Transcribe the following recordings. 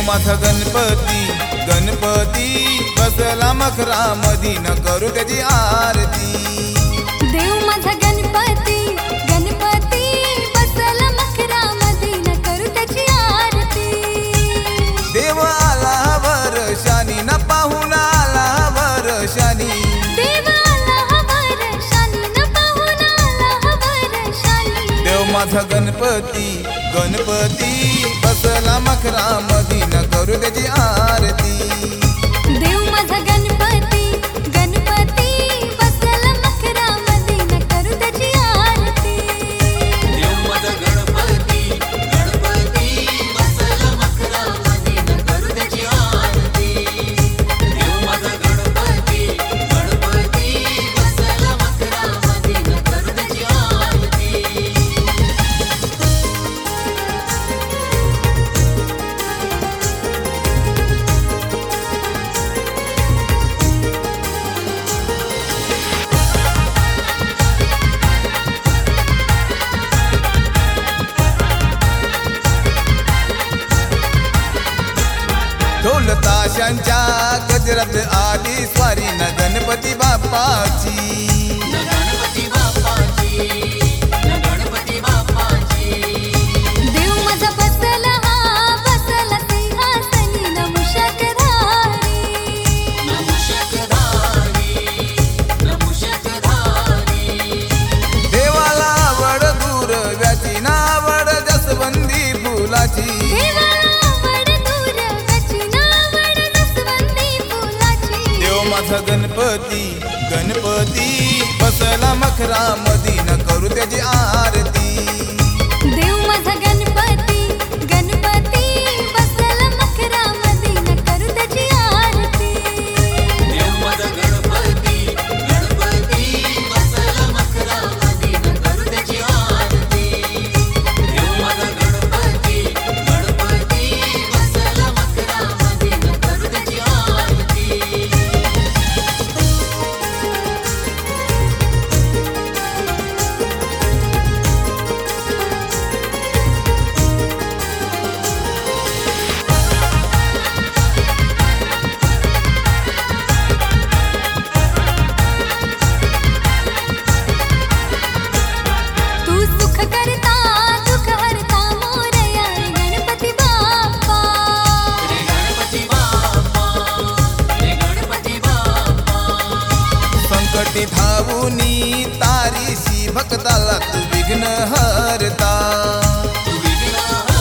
माझा गणपती गणपती बसला मखरामधी न करू त्याची आरती। देव माझा गणपती गणपती बसला मखरामधी न करू त्याची आरती। देव आला वर्षानी न पाहून आला वर्षानी, देव आला वर्षानी न पाहून आला वर्षानी। देव माझा गणपती गणपती बसला मखरामधी न करू त्याची आरती। देव माझा गणपती गणपती बसला मखरामधी न करू त्याची आरती। देव माझा गणपती गणपती बसला मखरामधी न करू त्याची आरती। देव माझा गणपती गणपती बसला मखरामधी न करू त्याची आरती। ढोल ताशांच्या गजरात आली स्वारी न गणपती बाप्पाची। गणपती बाप्पाची गणपती बाप्पाची। देव माझा बसला बसला सिंहासनी न मूषकधारी। नमुषकधारी देवाला आवड दूरव्याची ना आवड जसवंती फुलाची। देवाला आवड दूरव्याची न आवड जसवंती फुलाची। देव माझा गणपती गणपती बसला मखरामधी न करू त्याची आरती। देव माझा गणपती गणपती बसला मखरामधी न करू त्याची आरती। देव माझा गणपती गणपती बसला मखरामधी न करू त्याची आरती। देव माझा गणपती गणपती बसला मखरामधी न करू त्याची आरती। तू सुख करता दुःख हरता मोरया रे गणपती बाप्पा। रे गणपती बाप्पा रे गणपती बाप्पा। संकटी धावूनी तारीशी भक्ताला तू विघ्न हरता। तू विघ्न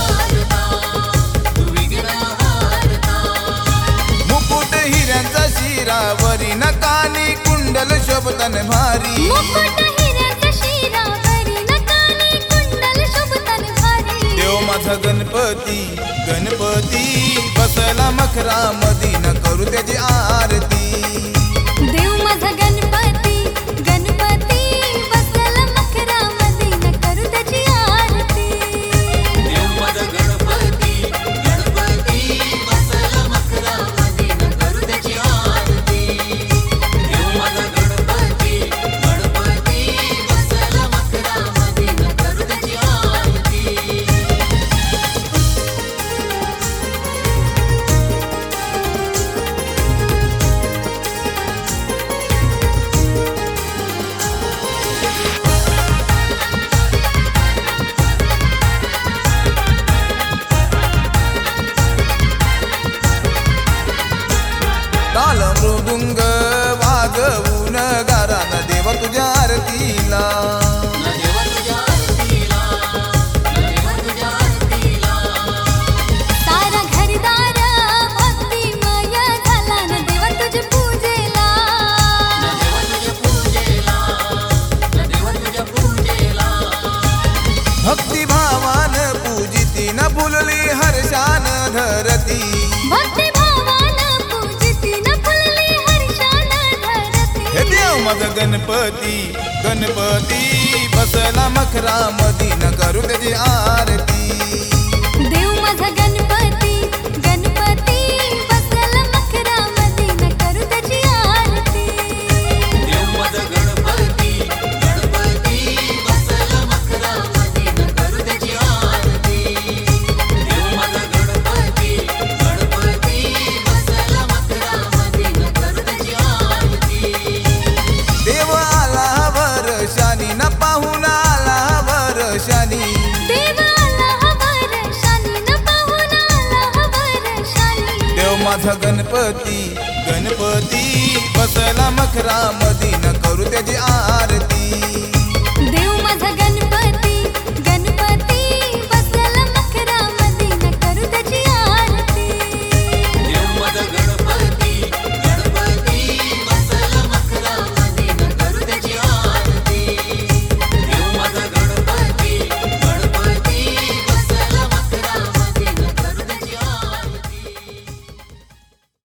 हरता मुकुट हिऱ्यांचा शिरावरी न कानी कुंडल शोभतन भारी। मुकुट हिऱ्याच्या शिरावरी न कानी कुंडल शोभतन भारी। देव माझा गणपती गणपती बसला मखरामधी न करू त्याची आरती। देव माझा गणपती गणपती बसला मखरामधी न करू त्याची आरती। देव माझा गणपती गणपती बसला मखरामधी न करू त्याची आरती। देव माझा गणपती गणपती बसला मखरामधी न करू त्याची आरती। ताल मृदुंग वाजवून गारान देव तुझ्या आरतीला। न देव तुझ्या आरतीला न देव तुझ्या आरतीला। सारा घरदार भक्तिमय झाला न देवा तुझ्या पूजेला। न देव तुझ्या पूजेला न देव तुझ्या पूजेला। भक्तिभावान पूजिती न फुलली हर्षान धरती। भक्तिभावान पूजिती न फुलली हर्षान धरती। हे देव माझा गणपती गणपती बसला मखरामधी न करू त्याची आरती। देव माझा गणपती गणपती बसला मखरामधी न करू त्याची आरती। देव माझा गणपती गणपती बसला मखरामधी न करू त्याची आरती। देव माझा गणपती गणपती माझा गणपती गणपती बसला मखरामधी न करू त्याची आरती